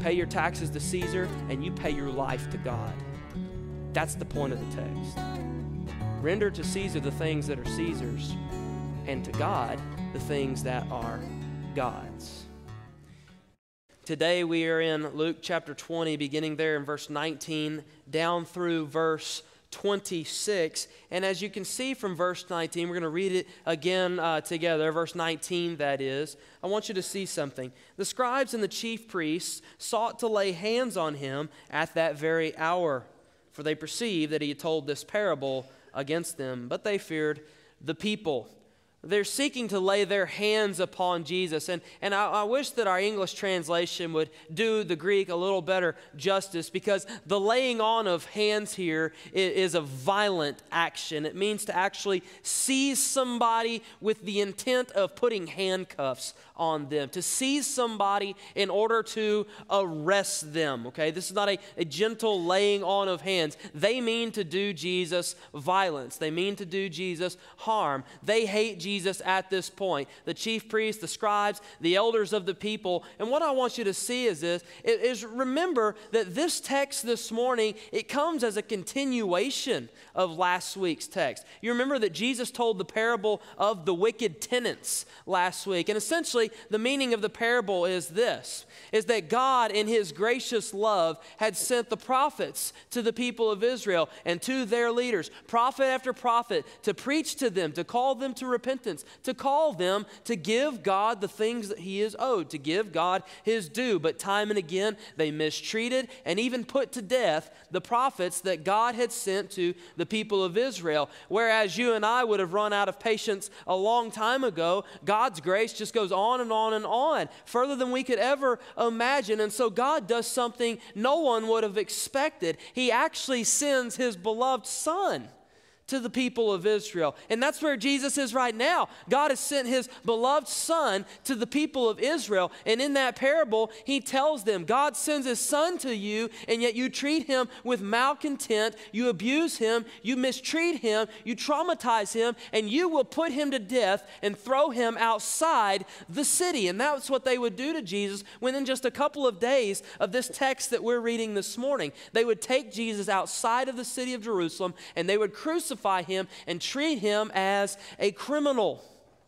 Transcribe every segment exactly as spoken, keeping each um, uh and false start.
pay your taxes to Caesar, and you pay your life to God. That's the point of the text. Render to Caesar the things that are Caesar's, and to God the things that are God's. Today we are in Luke chapter twenty, beginning there in verse nineteen, down through verse twenty-six. And as you can see from verse nineteen, we're going to read it again uh, together, verse nineteen that is. I want you to see something. The scribes and the chief priests sought to lay hands on him at that very hour, for they perceived that he had told this parable against them, but they feared the people. They're seeking to lay their hands upon Jesus. And, and I, I wish that our English translation would do the Greek a little better justice, because the laying on of hands here is, is a violent action. It means to actually seize somebody with the intent of putting handcuffs on them, to seize somebody in order to arrest them. Okay, this is not a, a gentle laying on of hands. They mean to do Jesus violence. They mean to do Jesus harm. They hate Jesus Jesus at this point. The chief priests, the scribes, the elders of the people. And what I want you to see is this, is remember that this text this morning, it comes as a continuation of last week's text. You remember that Jesus told the parable of the wicked tenants last week. And essentially, the meaning of the parable is this, is that God in his gracious love had sent the prophets to the people of Israel and to their leaders, prophet after prophet, to preach to them, to call them to repentance, to call them to give God the things that he is owed, to give God his due. But time and again, they mistreated and even put to death the prophets that God had sent to the people of Israel. Whereas you and I would have run out of patience a long time ago, God's grace just goes on and on and on, further than we could ever imagine. And so God does something no one would have expected. He actually sends his beloved Son to the people of Israel. And that's where Jesus is right now. God has sent his beloved Son to the people of Israel. And in that parable, he tells them, God sends his Son to you, and yet you treat him with malcontent, you abuse him, you mistreat him, you traumatize him, and you will put him to death and throw him outside the city. And that's what they would do to Jesus within just a couple of days of this text that we're reading this morning. They would take Jesus outside of the city of Jerusalem, and they would crucify him and treat him as a criminal.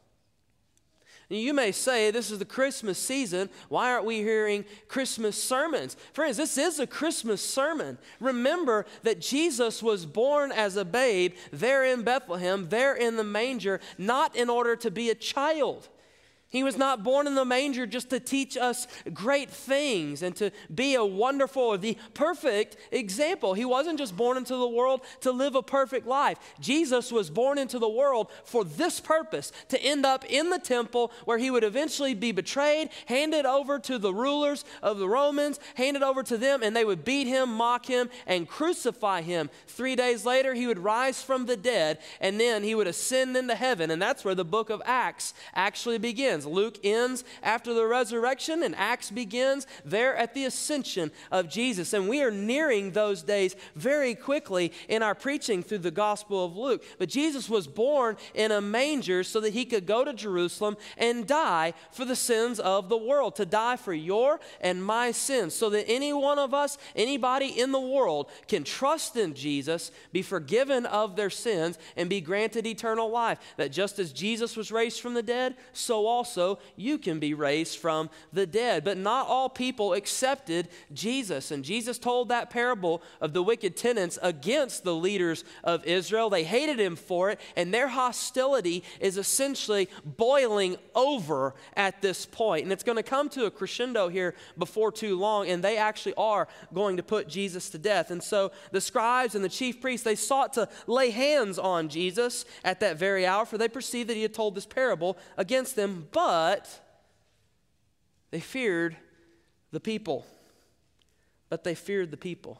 You may say, this is the Christmas season. Why aren't we hearing Christmas sermons? Friends, this is a Christmas sermon. Remember that Jesus was born as a babe there in Bethlehem, there in the manger, not in order to be a child. He was not born in the manger just to teach us great things and to be a wonderful or the perfect example. He wasn't just born into the world to live a perfect life. Jesus was born into the world for this purpose, to end up in the temple where he would eventually be betrayed, handed over to the rulers of the Romans, handed over to them, and they would beat him, mock him, and crucify him. Three days later, he would rise from the dead, and then he would ascend into heaven. And that's where the book of Acts actually begins. Luke ends after the resurrection, and Acts begins there at the ascension of Jesus. And we are nearing those days very quickly in our preaching through the Gospel of Luke. But Jesus was born in a manger so that he could go to Jerusalem and die for the sins of the world, to die for your and my sins, so that any one of us, anybody in the world, can trust in Jesus, be forgiven of their sins, and be granted eternal life. That just as Jesus was raised from the dead, so also you can be raised from the dead. But not all people accepted Jesus. And Jesus told that parable of the wicked tenants against the leaders of Israel. They hated him for it, and their hostility is essentially boiling over at this point. And it's going to come to a crescendo here before too long, and they actually are going to put Jesus to death. And so the scribes and the chief priests, they sought to lay hands on Jesus at that very hour, for they perceived that he had told this parable against them. But But they feared the people. But they feared the people.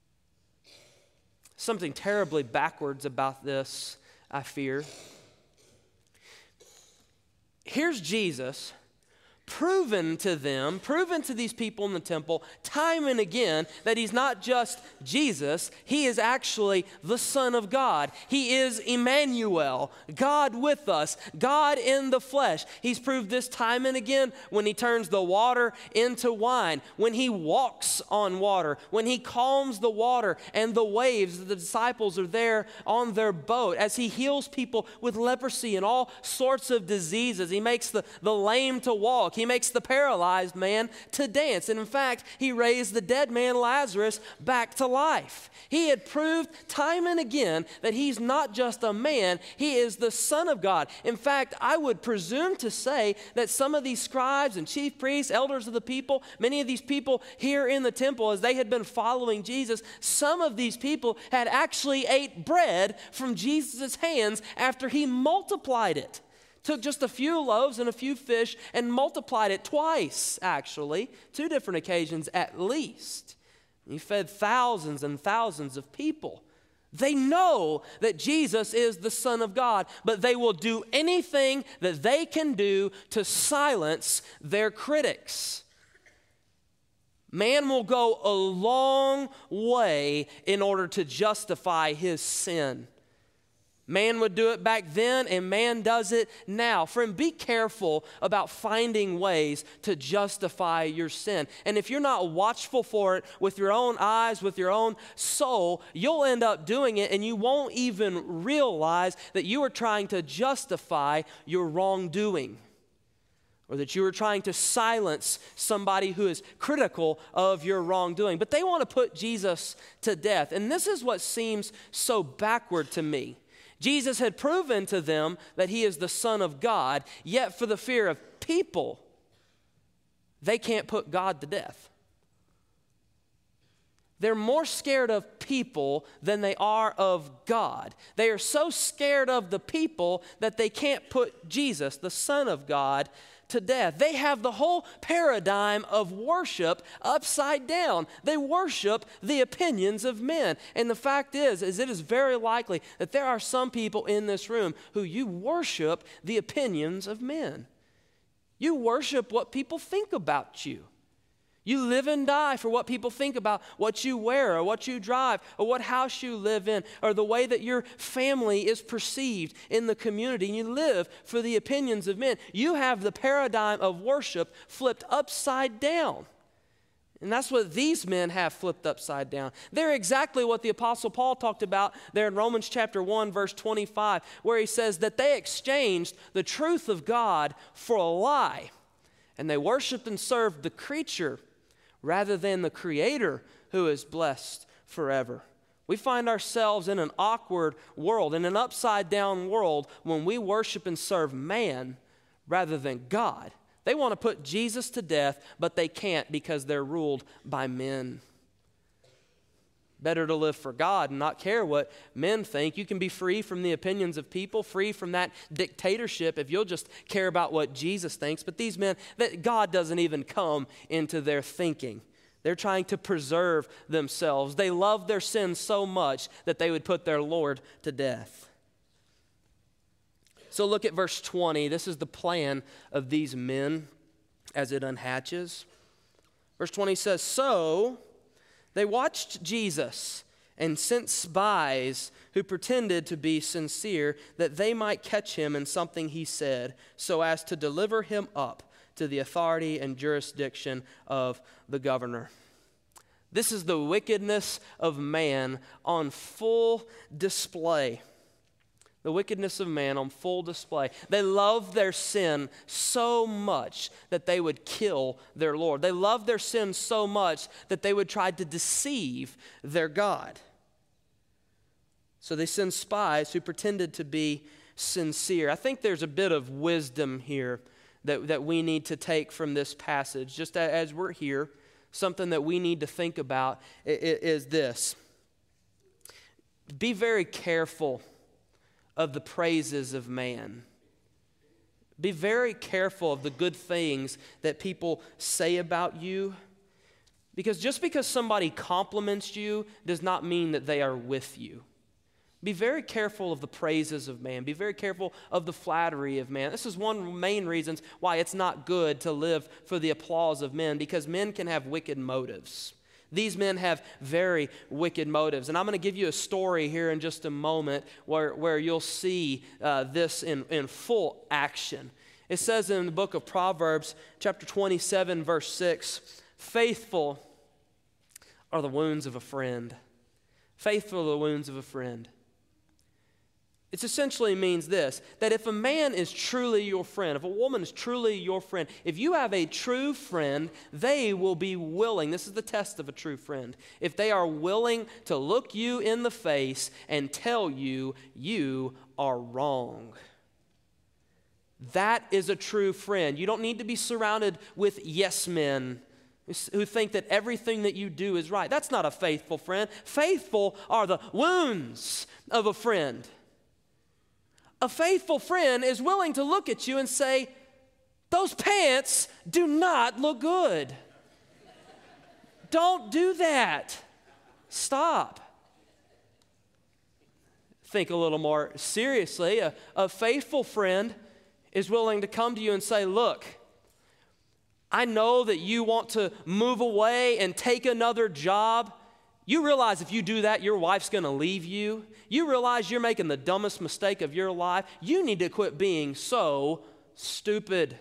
Something terribly backwards about this, I fear. Here's Jesus proven to them, proven to these people in the temple time and again that he's not just Jesus, he is actually the Son of God. He is Emmanuel, God with us, God in the flesh. He's proved this time and again when he turns the water into wine, when he walks on water, when he calms the water and the waves. The disciples are there on their boat as he heals people with leprosy and all sorts of diseases. He makes the, the lame to walk. He makes the paralyzed man to dance. And in fact, he raised the dead man Lazarus back to life. He had proved time and again that he's not just a man, he is the Son of God. In fact, I would presume to say that some of these scribes and chief priests, elders of the people, many of these people here in the temple, as they had been following Jesus, some of these people had actually ate bread from Jesus' hands after he multiplied it. Took just a few loaves and a few fish and multiplied it twice, actually, two different occasions at least. He fed thousands and thousands of people. They know that Jesus is the Son of God, but they will do anything that they can do to silence their critics. Man will go a long way in order to justify his sin. Man would do it back then, and man does it now. Friend, be careful about finding ways to justify your sin. And if you're not watchful for it with your own eyes, with your own soul, you'll end up doing it, and you won't even realize that you are trying to justify your wrongdoing, or that you are trying to silence somebody who is critical of your wrongdoing. But they want to put Jesus to death. And this is what seems so backward to me. Jesus had proven to them that he is the Son of God, yet for the fear of people, they can't put God to death. They're more scared of people than they are of God. They are so scared of the people that they can't put Jesus, the Son of God, to death. They have the whole paradigm of worship upside down. They worship the opinions of men. And the fact is, is it is very likely that there are some people in this room who you worship the opinions of men. You worship what people think about you. You live and die for what people think about what you wear or what you drive or what house you live in or the way that your family is perceived in the community. And you live for the opinions of men. You have the paradigm of worship flipped upside down. And that's what these men have flipped upside down. They're exactly what the Apostle Paul talked about there in Romans chapter one, verse twenty-five, where he says that they exchanged the truth of God for a lie. And they worshiped and served the creature rather than the Creator who is blessed forever. We find ourselves in an awkward world, in an upside-down world, when we worship and serve man rather than God. They want to put Jesus to death, but they can't because they're ruled by men. Better to live for God and not care what men think. You can be free from the opinions of people, free from that dictatorship if you'll just care about what Jesus thinks. But these men, that God doesn't even come into their thinking. They're trying to preserve themselves. They love their sin so much that they would put their Lord to death. So look at verse twenty. This is the plan of these men as it unhatches. Verse twenty says, "So they watched Jesus and sent spies who pretended to be sincere that they might catch him in something he said, so as to deliver him up to the authority and jurisdiction of the governor." This is the wickedness of man on full display. The wickedness of man on full display. They love their sin so much that they would kill their Lord. They love their sin so much that they would try to deceive their God. So they send spies who pretended to be sincere. I think there's a bit of wisdom here that, that we need to take from this passage. Just as we're here, something that we need to think about is this. Be very careful of the praises of man. Be very careful of the good things that people say about you, because just because somebody compliments you does not mean that they are with you. Be very careful of the praises of man. Be very careful of the flattery of man. This is one of the main reasons why it's not good to live for the applause of men, because men can have wicked motives. These men have very wicked motives. And I'm going to give you a story here in just a moment where, where you'll see uh, this in, in full action. It says in the book of Proverbs, chapter twenty-seven, verse six, faithful are the wounds of a friend. Faithful are the wounds of a friend. It essentially means this, that if a man is truly your friend, if a woman is truly your friend, if you have a true friend, they will be willing, this is the test of a true friend, if they are willing to look you in the face and tell you you are wrong. That is a true friend. You don't need to be surrounded with yes men who think that everything that you do is right. That's not a faithful friend. Faithful are the wounds of a friend. A faithful friend is willing to look at you and say, those pants do not look good. Don't do that. Stop. Think a little more seriously. A, a faithful friend is willing to come to you and say, look, I know that you want to move away and take another job. You realize if you do that, your wife's going to leave you. You realize you're making the dumbest mistake of your life. You need to quit being so stupid.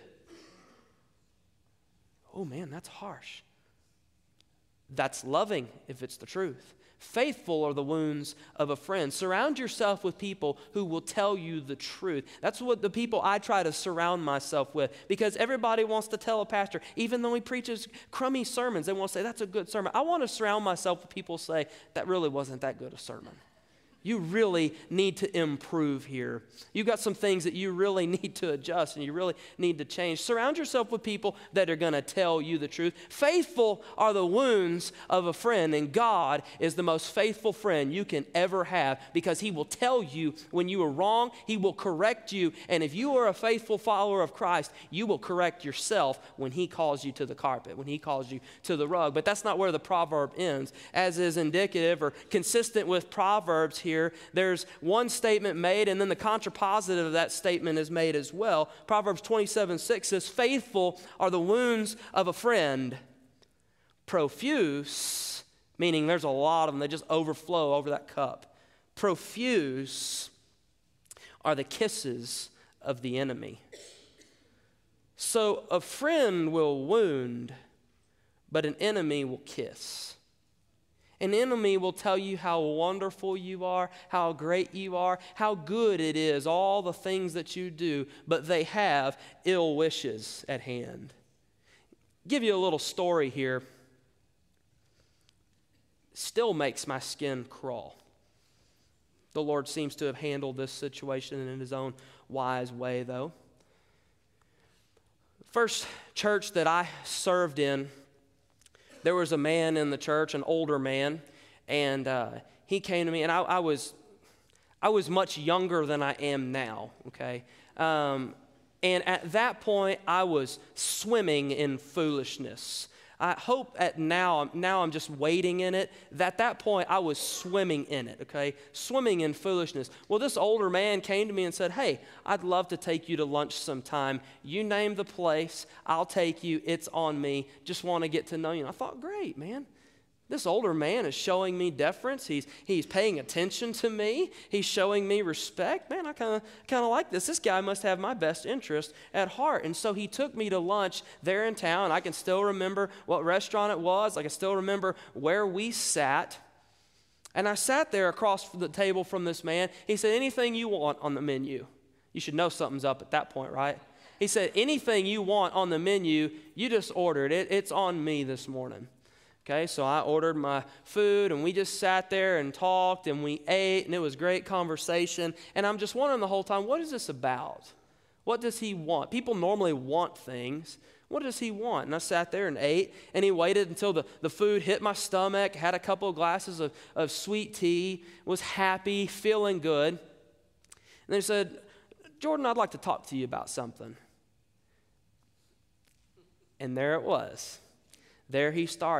Oh man, that's harsh. That's loving if it's the truth. Faithful are the wounds of a friend. Surround yourself with people who will tell you the truth. That's what the people I try to surround myself with, because everybody wants to tell a pastor, even though he preaches crummy sermons, they want to say, that's a good sermon. I want to surround myself with people who say, that really wasn't that good a sermon. You really need to improve here. You've got some things that you really need to adjust and you really need to change. Surround yourself with people that are going to tell you the truth. Faithful are the wounds of a friend, and God is the most faithful friend you can ever have, because he will tell you when you are wrong. He will correct you, and if you are a faithful follower of Christ, you will correct yourself when he calls you to the carpet, when he calls you to the rug. But that's not where the proverb ends. As is indicative or consistent with Proverbs here, Here, there's one statement made, and then the contrapositive of that statement is made as well. Proverbs twenty-seven six says, faithful are the wounds of a friend. Profuse, meaning there's a lot of them, they just overflow over that cup. Profuse are the kisses of the enemy. So a friend will wound, but an enemy will kiss. An enemy will tell you how wonderful you are, how great you are, how good it is, all the things that you do, but they have ill wishes at hand. Give you a little story here. Still makes my skin crawl. The Lord seems to have handled this situation in his own wise way, though. First church that I served in, there was a man in the church, an older man, and uh, he came to me, and I, I was I was much younger than I am now, okay? Um, and at that point, I was swimming in foolishness. I hope at now, now I'm just wading in it. At that point, I was swimming in it, okay? Swimming in foolishness. Well, this older man came to me and said, hey, I'd love to take you to lunch sometime. You name the place, I'll take you. It's on me. Just want to get to know you. And I thought, great, man. This older man is showing me deference. He's he's paying attention to me. He's showing me respect. Man, I kind of kind of like this. This guy must have my best interest at heart. And so he took me to lunch there in town. I can still remember what restaurant it was. I can still remember where we sat. And I sat there across the table from this man. He said, anything you want on the menu. You should know something's up at that point, right? He said, anything you want on the menu, you just ordered it. It's on me this morning. Okay, so I ordered my food, and we just sat there and talked, and we ate, and it was great conversation. And I'm just wondering the whole time, what is this about? What does he want? People normally want things. What does he want? And I sat there and ate, and he waited until the, the food hit my stomach, had a couple of glasses of, of sweet tea, was happy, feeling good. And then he said, Jordan, I'd like to talk to you about something. And there it was. There he started.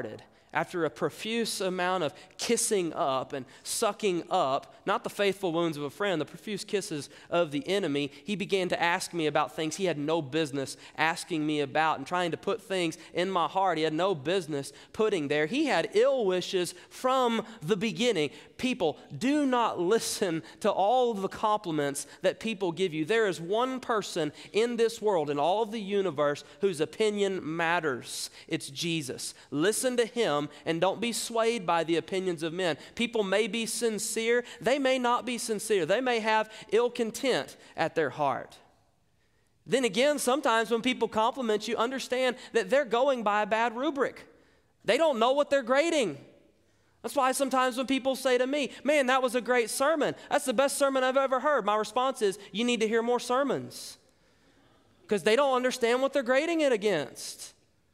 after a profuse amount of kissing up and sucking up, not the faithful wounds of a friend, the profuse kisses of the enemy, he began to ask me about things he had no business asking me about and trying to put things in my heart he had no business putting there. He had ill wishes from the beginning. People, do not listen to all of the compliments that people give you. There is one person in this world, in all of the universe, whose opinion matters. It's Jesus. Listen to him and don't be swayed by the opinions of men. People may be sincere. They may not be sincere. They may have ill content at their heart. Then again, sometimes when people compliment you, understand that they're going by a bad rubric. They don't know what they're grading. That's why sometimes when people say to me, man, that was a great sermon. That's the best sermon I've ever heard. My response is, you need to hear more sermons. Because they don't understand what they're grading it against.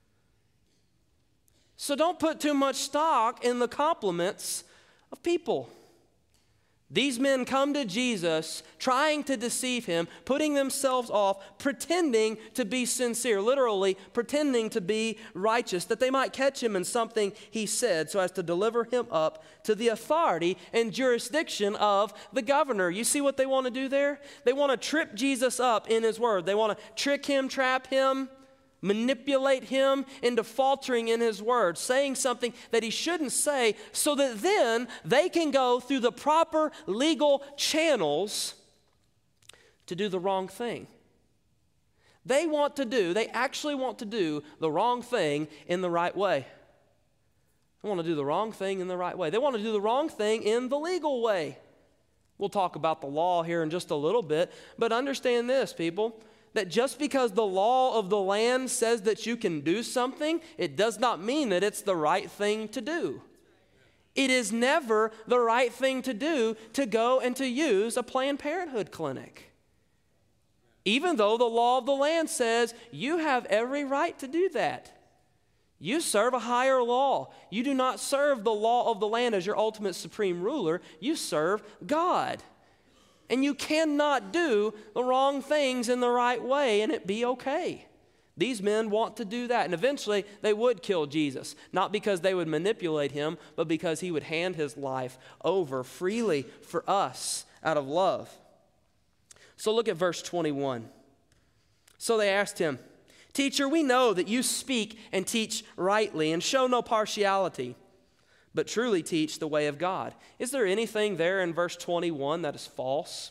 So don't put too much stock in the compliments of people. These men come to Jesus trying to deceive him, putting themselves off, pretending to be sincere, literally pretending to be righteous, that they might catch him in something he said so as to deliver him up to the authority and jurisdiction of the governor. You see what they want to do there? They want to trip Jesus up in his word. They want to trick him, trap him, manipulate him into faltering in his word, saying something that he shouldn't say, so that then they can go through the proper legal channels to do the wrong thing. They want to do, they actually want to do the wrong thing in the right way. They want to do the wrong thing in the right way. They want to do the wrong thing in the legal way. We'll talk about the law here in just a little bit, but understand this, people, that just because the law of the land says that you can do something, it does not mean that it's the right thing to do. It is never the right thing to do to go and to use a Planned Parenthood clinic. Even though the law of the land says you have every right to do that. You serve a higher law. You do not serve the law of the land as your ultimate supreme ruler. You serve God. And you cannot do the wrong things in the right way and it be okay. These men want to do that. And eventually they would kill Jesus. Not because they would manipulate him, but because he would hand his life over freely for us out of love. So look at verse twenty-one. So they asked him, "Teacher, we know that you speak and teach rightly and show no partiality, but truly teach the way of God." Is there anything there in verse twenty-one that is false?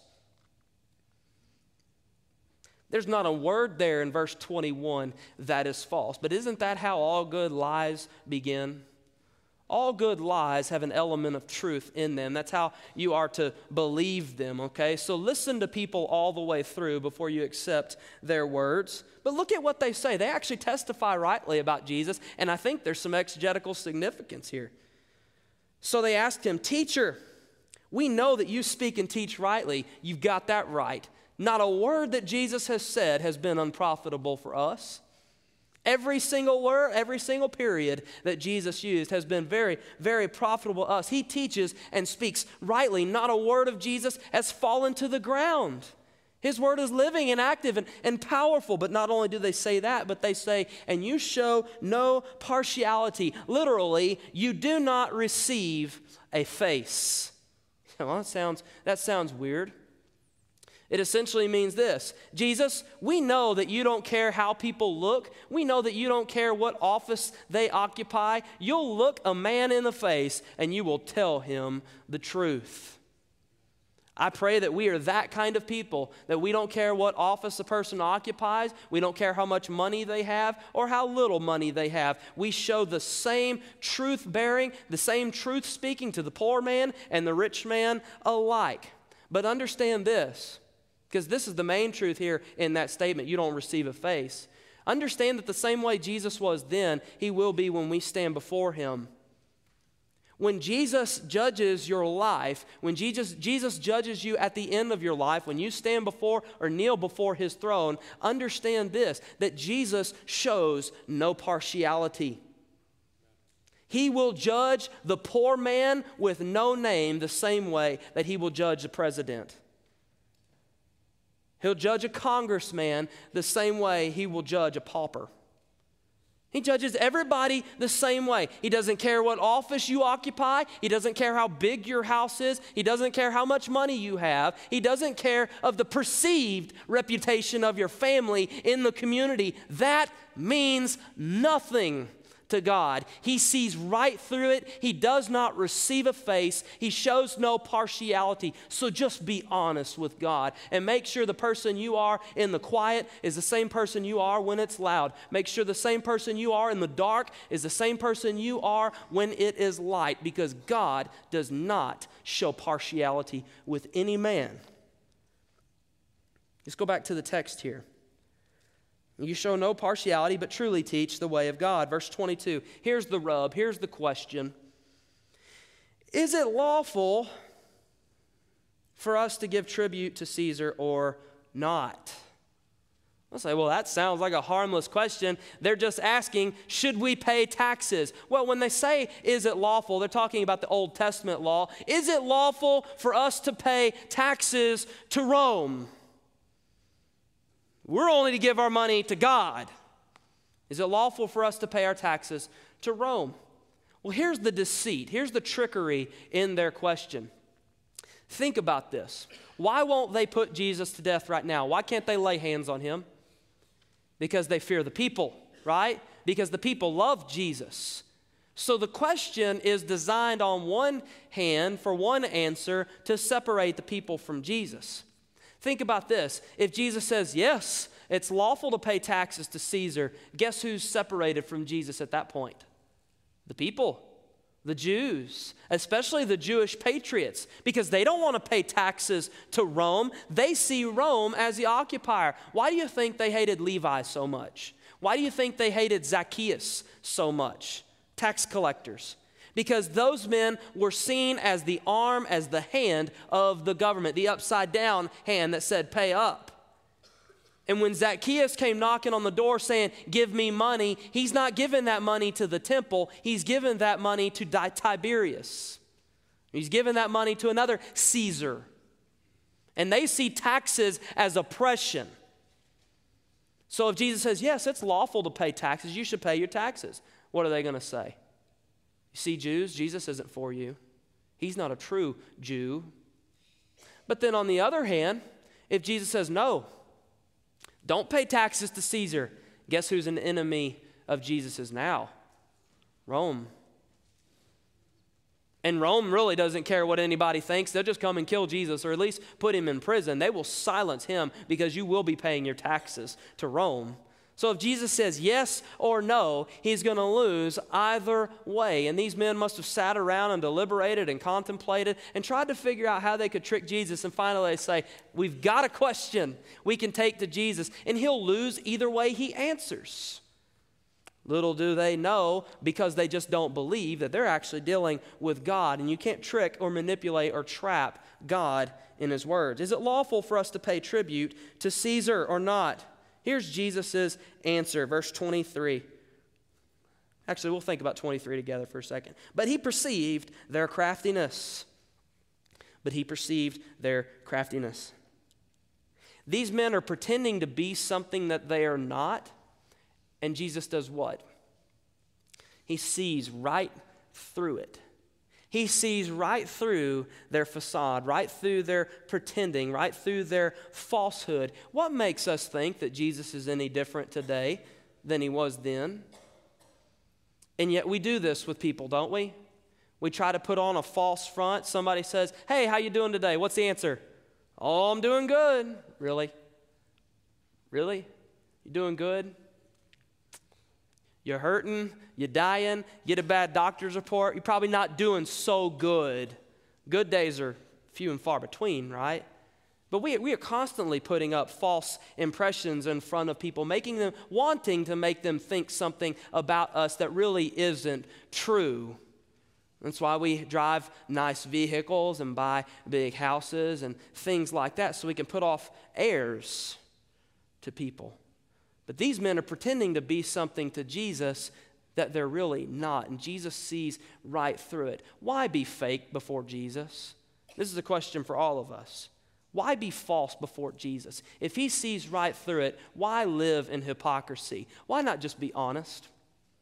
There's not a word there in verse twenty-one that is false. But isn't that how all good lies begin? All good lies have an element of truth in them. That's how you are to believe them, okay? So listen to people all the way through before you accept their words. But look at what they say. They actually testify rightly about Jesus, and I think there's some exegetical significance here. So they asked him, "Teacher, we know that you speak and teach rightly." You've got that right. Not a word that Jesus has said has been unprofitable for us. Every single word, every single period that Jesus used has been very, very profitable to us. He teaches and speaks rightly. Not a word of Jesus has fallen to the ground. His word is living and active and, and powerful. But not only do they say that, but they say, "And you show no partiality." Literally, you do not receive a face. Well, that sounds, that sounds weird. It essentially means this: Jesus, we know that you don't care how people look. We know that you don't care what office they occupy. You'll look a man in the face and you will tell him the truth. I pray that we are that kind of people, that we don't care what office a person occupies. We don't care how much money they have or how little money they have. We show the same truth bearing, the same truth speaking to the poor man and the rich man alike. But understand this, because this is the main truth here in that statement: you don't receive a face. Understand that the same way Jesus was then, he will be when we stand before him. When Jesus judges your life, when Jesus, Jesus judges you at the end of your life, when you stand before or kneel before his throne, understand this, that Jesus shows no partiality. He will judge the poor man with no name the same way that he will judge the president. He'll judge a congressman the same way he will judge a pauper. He judges everybody the same way. He doesn't care what office you occupy. He doesn't care how big your house is. He doesn't care how much money you have. He doesn't care of the perceived reputation of your family in the community. That means nothing to God. He sees right through it. He does not receive a face. He shows no partiality. So just be honest with God and make sure the person you are in the quiet is the same person you are when it's loud. Make sure the same person you are in the dark is the same person you are when it is light, because God does not show partiality with any man. Let's go back to the text here. You show no partiality, but truly teach the way of God. Verse twenty-two, here's the rub, here's the question. Is it lawful for us to give tribute to Caesar or not? I'll say, well, that sounds like a harmless question. They're just asking, should we pay taxes? Well, when they say, is it lawful, they're talking about the Old Testament law. Is it lawful for us to pay taxes to Rome? We're only to give our money to God. Is it lawful for us to pay our taxes to Rome? Well, here's the deceit. Here's the trickery in their question. Think about this. Why won't they put Jesus to death right now? Why can't they lay hands on him? Because they fear the people, right? Because the people love Jesus. So the question is designed on one hand for one answer to separate the people from Jesus. Think about this. If Jesus says, yes, it's lawful to pay taxes to Caesar, guess who's separated from Jesus at that point? The people, the Jews, especially the Jewish patriots, because they don't want to pay taxes to Rome. They see Rome as the occupier. Why do you think they hated Levi so much? Why do you think they hated Zacchaeus so much? Tax collectors. Because those men were seen as the arm, as the hand of the government, the upside down hand that said, pay up. And when Zacchaeus came knocking on the door saying, give me money, he's not giving that money to the temple, he's giving that money to Tiberius. He's giving that money to another Caesar. And they see taxes as oppression. So if Jesus says, yes, it's lawful to pay taxes, you should pay your taxes, what are they going to say? You see, Jews, Jesus isn't for you. He's not a true Jew. But then on the other hand, if Jesus says, no, don't pay taxes to Caesar, guess who's an enemy of Jesus' now? Rome. And Rome really doesn't care what anybody thinks. They'll just come and kill Jesus, or at least put him in prison. They will silence him because you will be paying your taxes to Rome. So if Jesus says yes or no, he's going to lose either way. And these men must have sat around and deliberated and contemplated and tried to figure out how they could trick Jesus. And finally they say, we've got a question we can take to Jesus, and he'll lose either way he answers. Little do they know, because they just don't believe, that they're actually dealing with God. And you can't trick or manipulate or trap God in his words. Is it lawful for us to pay tribute to Caesar or not? Here's Jesus' answer, verse twenty-three. Actually, we'll think about twenty-three together for a second. But he perceived their craftiness. But he perceived their craftiness. These men are pretending to be something that they are not. And Jesus does what? He sees right through it. He sees right through their facade, right through their pretending, right through their falsehood. What makes us think that Jesus is any different today than he was then? And yet we do this with people, don't we? We try to put on a false front. Somebody says, hey, how you doing today? What's the answer? Oh, I'm doing good. Really? Really? You doing good? You're hurting, you're dying, get a bad doctor's report, you're probably not doing so good. Good days are few and far between, right? But we, we are constantly putting up false impressions in front of people, making them, wanting to make them think something about us that really isn't true. That's why we drive nice vehicles and buy big houses and things like that, so we can put off airs to people. But these men are pretending to be something to Jesus that they're really not. And Jesus sees right through it. Why be fake before Jesus? This is a question for all of us. Why be false before Jesus? If he sees right through it, why live in hypocrisy? Why not just be honest?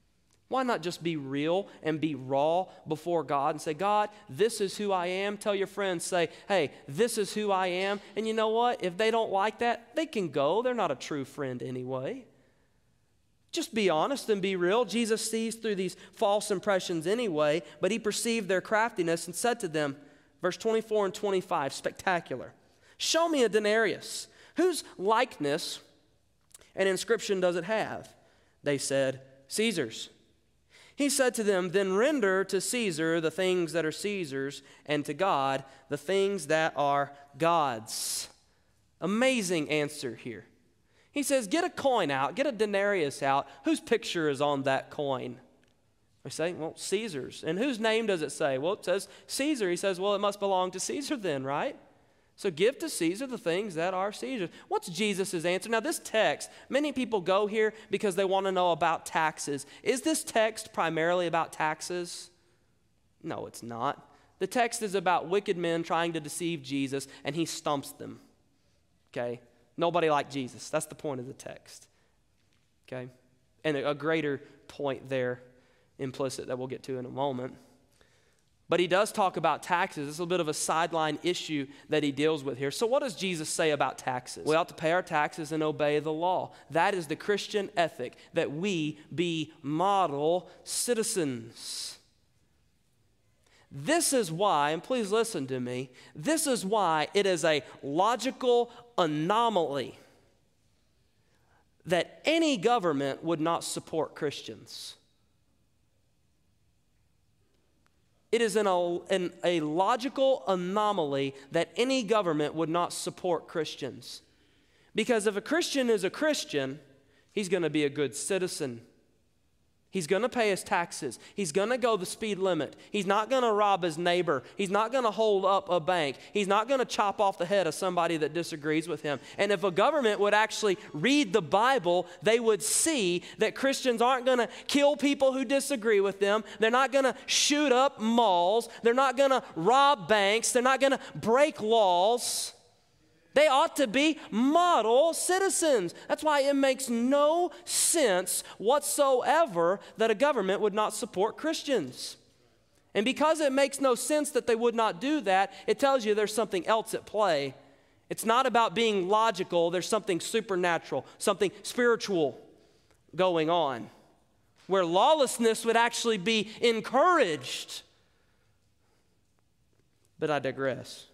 Why not just be real and be raw before God and say, God, this is who I am. Tell your friends, say, hey, this is who I am. And you know what? If they don't like that, they can go. They're not a true friend anyway. Just be honest and be real. Jesus sees through these false impressions anyway, but he perceived their craftiness and said to them, verse twenty-four and twenty-five, spectacular. Show me a denarius. Whose likeness and inscription does it have? They said, Caesar's. He said to them, then render to Caesar the things that are Caesar's, and to God the things that are God's. Amazing answer here. He says, get a coin out, get a denarius out. Whose picture is on that coin? We say, well, Caesar's. And whose name does it say? Well, it says Caesar. He says, well, it must belong to Caesar then, right? So give to Caesar the things that are Caesar's. What's Jesus' answer? Now, this text, many people go here because they want to know about taxes. Is this text primarily about taxes? No, it's not. The text is about wicked men trying to deceive Jesus, and he stumps them. Okay? Nobody like Jesus. That's the point of the text. Okay? And a greater point there implicit that we'll get to in a moment. But he does talk about taxes. It's a little bit of a sideline issue that he deals with here. So what does Jesus say about taxes? We ought to pay our taxes and obey the law. That is the Christian ethic, that we be model citizens. This is why, and please listen to me, this is why it is a logical anomaly that any government would not support Christians. It is an, an, a logical anomaly that any government would not support Christians. Because if a Christian is a Christian, he's going to be a good citizen. He's going to pay his taxes. He's going to go the speed limit. He's not going to rob his neighbor. He's not going to hold up a bank. He's not going to chop off the head of somebody that disagrees with him. And if a government would actually read the Bible, they would see that Christians aren't going to kill people who disagree with them. They're not going to shoot up malls. They're not going to rob banks. They're not going to break laws. They ought to be model citizens. That's why it makes no sense whatsoever that a government would not support Christians. And because it makes no sense that they would not do that, it tells you there's something else at play. It's not about being logical. There's something supernatural, something spiritual going on, where lawlessness would actually be encouraged. But I digress.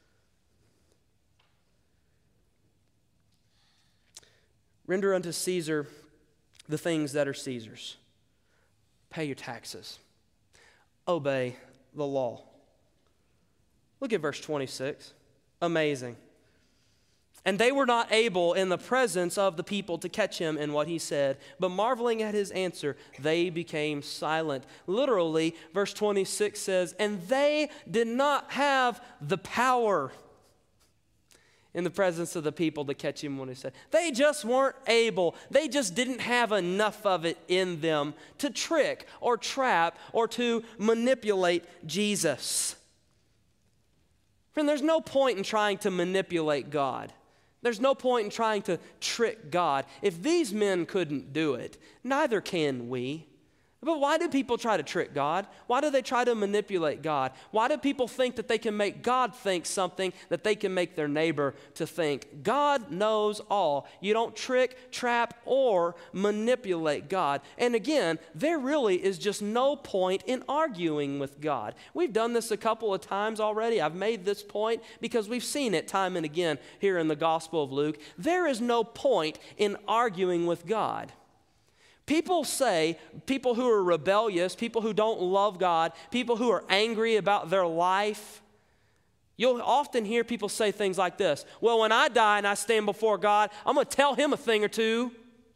Render unto Caesar the things that are Caesar's. Pay your taxes. Obey the law. Look at verse twenty-six. Amazing. And they were not able in the presence of the people to catch him in what he said, but marveling at his answer, they became silent. Literally, verse twenty-six says, and they did not have the power in the presence of the people to catch him when he said. They just weren't able. They just didn't have enough of it in them to trick or trap or to manipulate Jesus. Friend, there's no point in trying to manipulate God. There's no point in trying to trick God. If these men couldn't do it, neither can we. But why do people try to trick God? Why do they try to manipulate God? Why do people think that they can make God think something that they can make their neighbor to think? God knows all. You don't trick, trap, or manipulate God. And again, there really is just no point in arguing with God. We've done this a couple of times already. I've made this point because we've seen it time and again here in the Gospel of Luke. There is no point in arguing with God. People say, people who are rebellious, people who don't love God, people who are angry about their life, you'll often hear people say things like this. Well, when I die and I stand before God, I'm going to tell him a thing or two.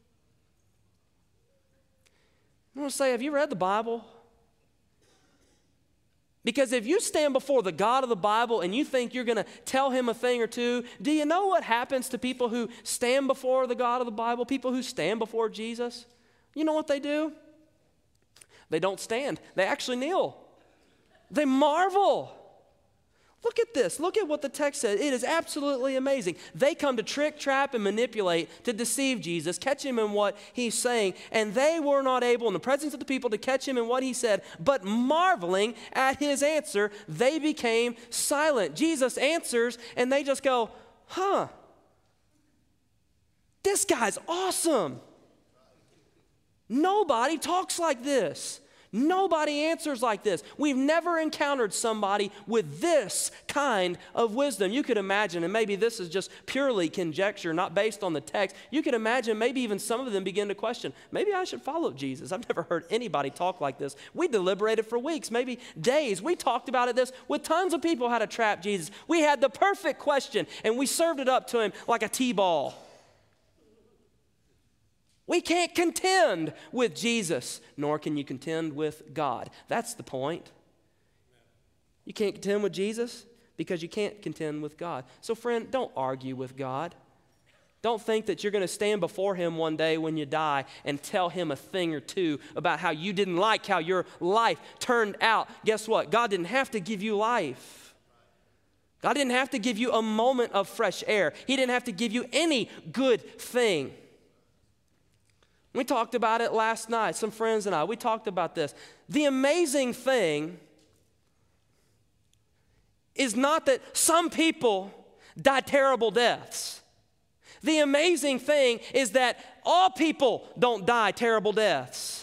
I'm going to say, have you read the Bible? Because if you stand before the God of the Bible and you think you're going to tell him a thing or two, do you know what happens to people who stand before the God of the Bible, people who stand before Jesus? You know what they do? They don't stand. They actually kneel. They marvel. Look at this. Look at what the text says. It is absolutely amazing. They come to trick, trap, and manipulate to deceive Jesus, catch him in what he's saying, and they were not able in the presence of the people to catch him in what he said, but marveling at his answer, they became silent. Jesus answers, and they just go, huh, this guy's awesome. Nobody talks like this. Nobody answers like this. We've never encountered somebody with this kind of wisdom. You could imagine, and maybe this is just purely conjecture, not based on the text. You could imagine maybe even some of them begin to question, maybe I should follow Jesus. I've never heard anybody talk like this. We deliberated for weeks, maybe days. We talked about it this with tons of people how to trap Jesus. We had the perfect question, and we served it up to him like a T-ball. We can't contend with Jesus, nor can you contend with God. That's the point. You can't contend with Jesus because you can't contend with God. So friend, don't argue with God. Don't think that you're going to stand before him one day when you die and tell him a thing or two about how you didn't like how your life turned out. Guess what? God didn't have to give you life. God didn't have to give you a moment of fresh air. He didn't have to give you any good thing. We talked about it last night, some friends and I. We talked about this. The amazing thing is not that some people die terrible deaths. The amazing thing is that all people don't die terrible deaths.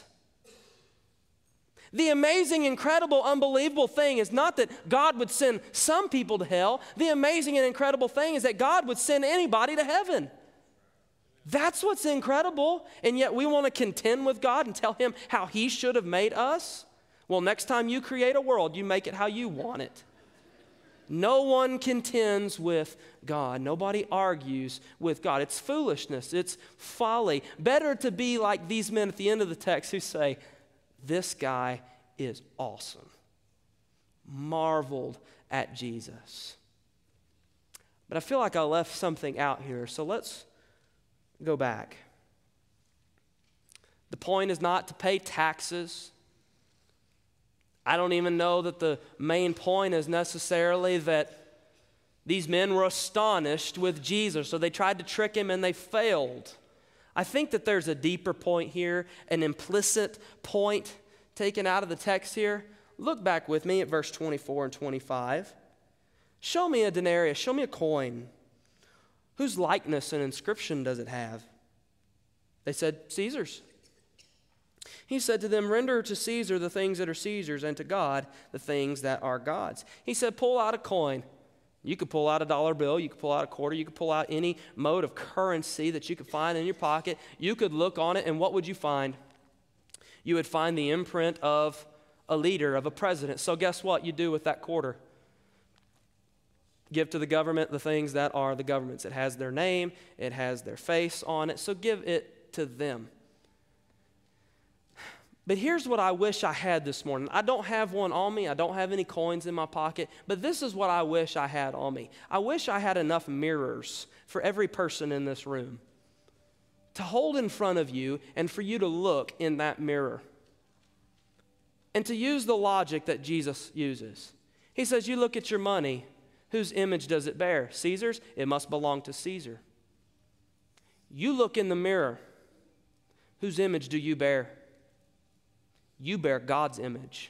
The amazing, incredible, unbelievable thing is not that God would send some people to hell. The amazing and incredible thing is that God would send anybody to heaven. That's what's incredible, and yet we want to contend with God and tell him how he should have made us. Well, next time you create a world, you make it how you want it. No one contends with God. Nobody argues with God. It's foolishness. It's folly. Better to be like these men at the end of the text who say, this guy is awesome. Marveled at Jesus. But I feel like I left something out here, so let's go back. The point is not to pay taxes. I don't even know that the main point is necessarily that these men were astonished with Jesus, so they tried to trick him and they failed. I think that there's a deeper point here, an implicit point taken out of the text here. Look back with me at verse twenty-four and twenty-five. Show me a denarius, show me a coin. Whose likeness and inscription does it have? They said, Caesar's. He said to them, render to Caesar the things that are Caesar's, and to God the things that are God's. He said, pull out a coin. You could pull out a dollar bill, you could pull out a quarter, you could pull out any mode of currency that you could find in your pocket. You could look on it, and what would you find? You would find the imprint of a leader, of a president. So guess what you do with that quarter? Give to the government the things that are the government's. It has their name, it has their face on it, so give it to them. But here's what I wish I had this morning. I don't have one on me. I don't have any coins in my pocket, but this is what I wish I had on me. I wish I had enough mirrors for every person in this room to hold in front of you and for you to look in that mirror and to use the logic that Jesus uses. He says, you look at your money. Whose image does it bear? Caesar's? It must belong to Caesar. You look in the mirror. Whose image do you bear? You bear God's image.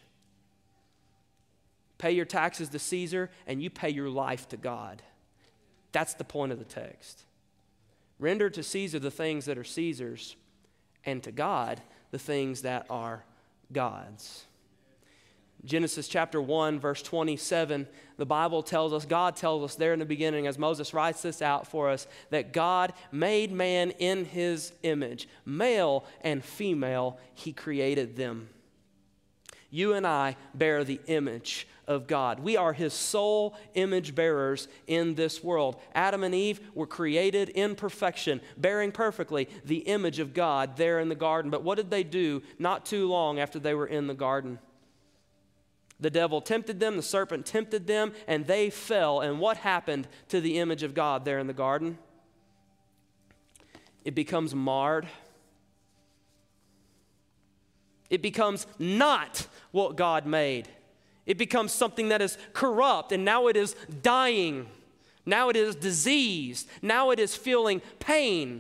Pay your taxes to Caesar, and you pay your life to God. That's the point of the text. Render to Caesar the things that are Caesar's, and to God the things that are God's. Genesis chapter one, verse twenty-seven, the Bible tells us, God tells us there in the beginning, as Moses writes this out for us, that God made man in his image. Male and female, he created them. You and I bear the image of God. We are his sole image bearers in this world. Adam and Eve were created in perfection, bearing perfectly the image of God there in the garden. But what did they do not too long after they were in the garden? The devil tempted them, the serpent tempted them, and they fell. And what happened to the image of God there in the garden? It becomes marred. It becomes not what God made. It becomes something that is corrupt, and now it is dying. Now it is diseased. Now it is feeling pain.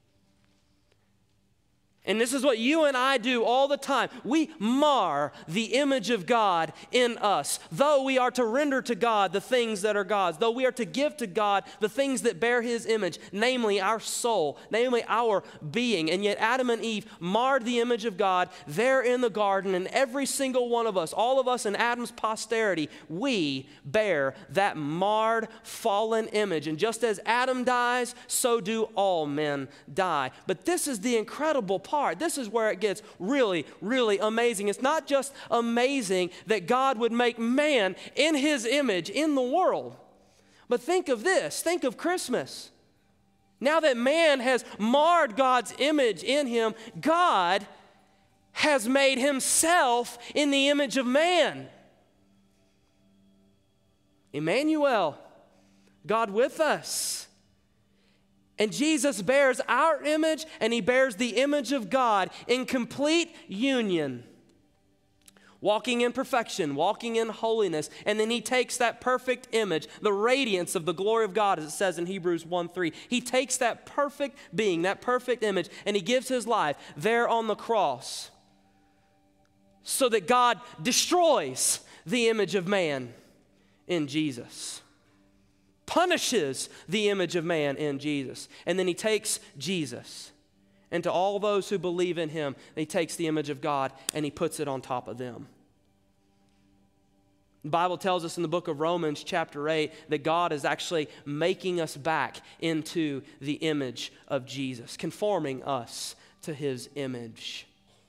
And this is what you and I do all the time. We mar the image of God in us. Though we are to render to God the things that are God's, though we are to give to God the things that bear His image, namely our soul, namely our being. And yet Adam and Eve marred the image of God there in the garden, and every single one of us, all of us in Adam's posterity, we bear that marred, fallen image. And just as Adam dies, so do all men die. But this is the incredible part. Part. This is where it gets really, really amazing. It's not just amazing that God would make man in His image in the world, but think of this. Think of Christmas. Now that man has marred God's image in him, God has made Himself in the image of man. Emmanuel, God with us. And Jesus bears our image, and He bears the image of God in complete union, walking in perfection, walking in holiness. And then He takes that perfect image, the radiance of the glory of God, as it says in Hebrews one three. He takes that perfect being, that perfect image, and He gives His life there on the cross so that God destroys the image of man in Jesus. Punishes the image of man in Jesus. And then He takes Jesus, and to all those who believe in Him, He takes the image of God and He puts it on top of them. The Bible tells us in the book of Romans chapter eight that God is actually making us back into the image of Jesus, conforming us to His image.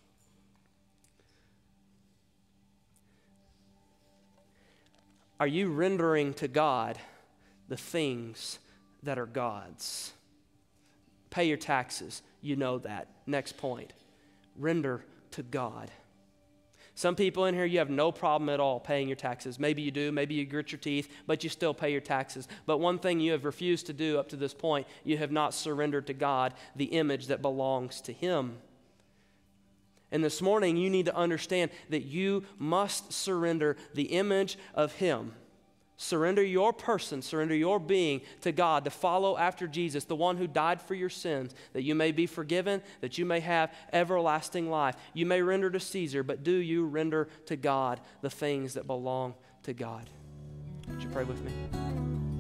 Are you rendering to God the things that are God's? Pay your taxes. You know that. Next point. Render to God. Some people in here, you have no problem at all paying your taxes. Maybe you do. Maybe you grit your teeth, but you still pay your taxes. But one thing you have refused to do up to this point, you have not surrendered to God the image that belongs to Him. And this morning, you need to understand that you must surrender the image of Him. Surrender your person, surrender your being to God, to follow after Jesus, the one who died for your sins, that you may be forgiven, that you may have everlasting life. You may render to Caesar, but do you render to God the things that belong to God? Would you pray with me?